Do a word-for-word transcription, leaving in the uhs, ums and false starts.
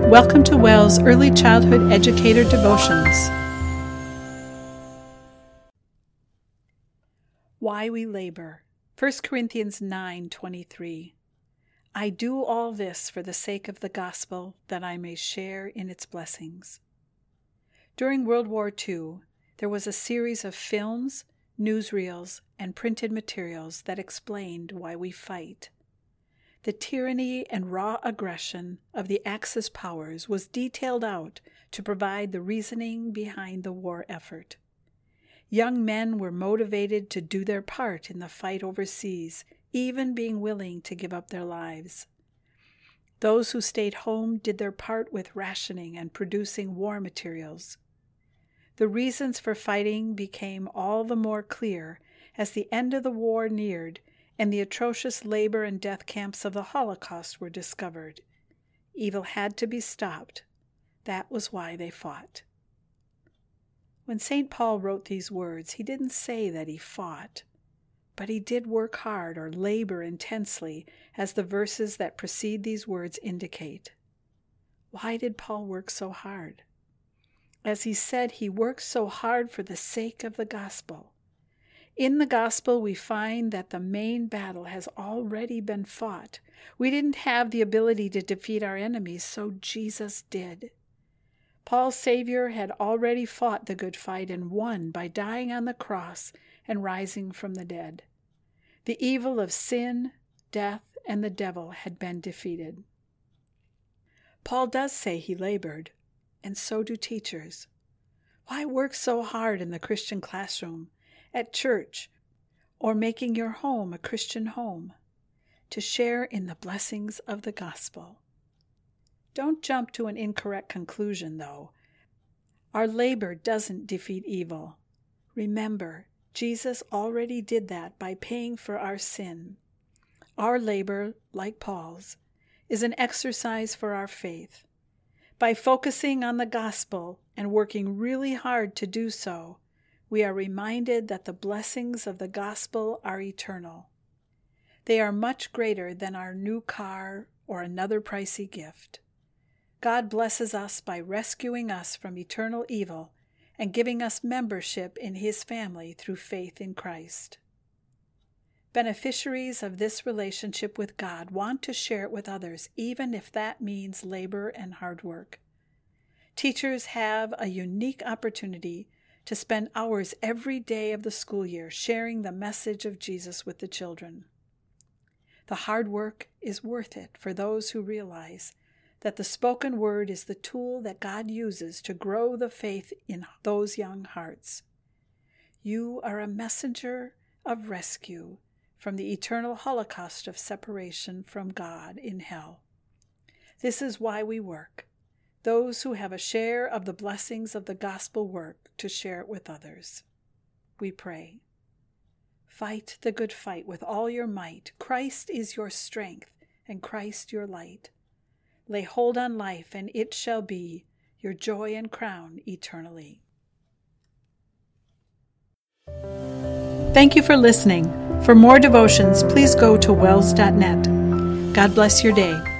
Welcome to WELL's Early Childhood Educator Devotions. Why we labor. First Corinthians nine twenty-three. I do all this for the sake of the gospel, that I may share in its blessings. During World War Two, there was a series of films, newsreels, and printed materials that explained why we fight. The tyranny and raw aggression of the Axis powers was detailed out to provide the reasoning behind the war effort. Young men were motivated to do their part in the fight overseas, even being willing to give up their lives. Those who stayed home did their part with rationing and producing war materials. The reasons for fighting became all the more clear as the end of the war neared and the atrocious labor and death camps of the Holocaust were discovered. Evil had to be stopped. That was why they fought. When Saint Paul wrote these words, he didn't say that he fought, but he did work hard or labor intensely, as the verses that precede these words indicate. Why did Paul work so hard? As he said, he worked so hard for the sake of the gospel. In the gospel, we find that the main battle has already been fought. We didn't have the ability to defeat our enemies, so Jesus did. Paul's Savior had already fought the good fight and won by dying on the cross and rising from the dead. The evil of sin, death, and the devil had been defeated. Paul does say he labored, and so do teachers. Why work so hard in the Christian classroom, at church, or making your home a Christian home? To share in the blessings of the gospel. Don't jump to an incorrect conclusion, though. Our labor doesn't defeat evil. Remember, Jesus already did that by paying for our sin. Our labor, like Paul's, is an exercise for our faith. By focusing on the gospel and working really hard to do so, we are reminded that the blessings of the gospel are eternal. They are much greater than our new car or another pricey gift. God blesses us by rescuing us from eternal evil and giving us membership in His family through faith in Christ. Beneficiaries of this relationship with God want to share it with others, even if that means labor and hard work. Teachers have a unique opportunity to spend hours every day of the school year sharing the message of Jesus with the children. The hard work is worth it for those who realize that the spoken word is the tool that God uses to grow the faith in those young hearts. You are a messenger of rescue from the eternal holocaust of separation from God in hell. This is why we work. Those who have a share of the blessings of the gospel work to share it with others. We pray. Fight the good fight with all your might. Christ is your strength, and Christ your light. Lay hold on life, and it shall be your joy and crown eternally. Thank you for listening. For more devotions, please go to wells dot net. God bless your day.